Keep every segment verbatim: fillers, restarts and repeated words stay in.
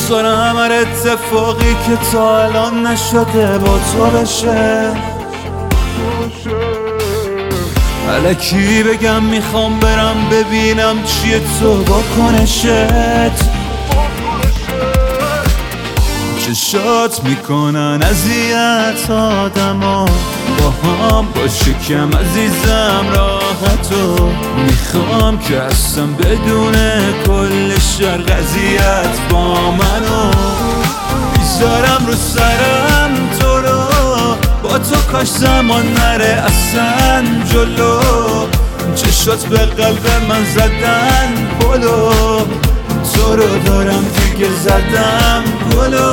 دارم هر اتفاقی که تا الان نشده با تو بشه. الکی بگم میخوام برم ببینم چیه تو با کنشت. چشات میکنن اذیت آدما، با هم باشه کم عزیزم راحتو. میخوام که هستم بدون کل شر قضیت با منو. میذارم رو سرم تو رو، با تو کاش زمان نره اصلا جلو. چشات به قلب من زدن پلو، تو رو دارم دیگه زدم گلو.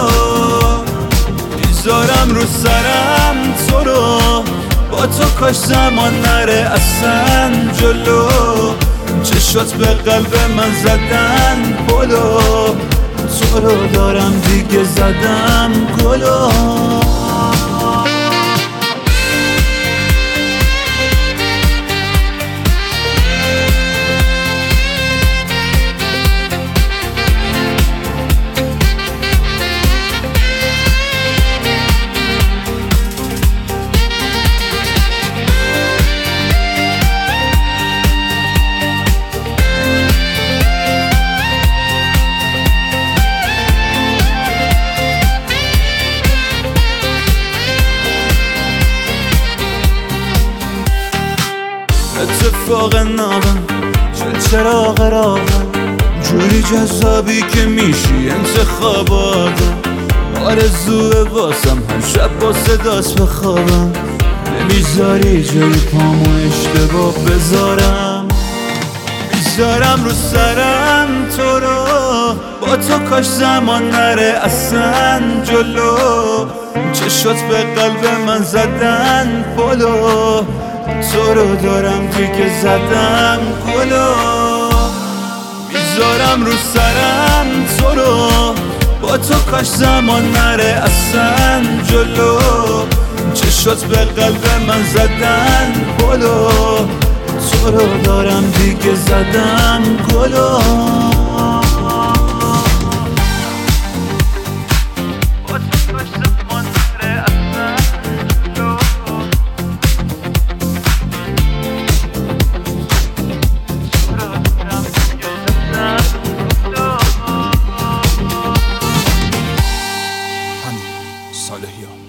میذارم رو سرم تو رو، با تو کاش زمان نره اصلا جلو. چشات به قلب من زدن پلو، تو رو دارم دیگه زدم گلو. اتفاق نابم چل چراغ راهم، جوری جذابی که میشی انتخاباتم. آرزوه واسم هر شب با صداست بخوابم، نمیذاری جای پامو اشتباه بذارم. میذارم رو سرم تو رو، با تو کاش زمان نره اصلا جلو. چشات به قلب من زدن پلو، تو رو دارم دیگه زدم گلو. میذارم رو سرم تو رو، با تو کاش زمان نره اصلا جلو. چشات به قلب من زدن پلو، تو رو دارم دیگه زدم گلو. صالحی ها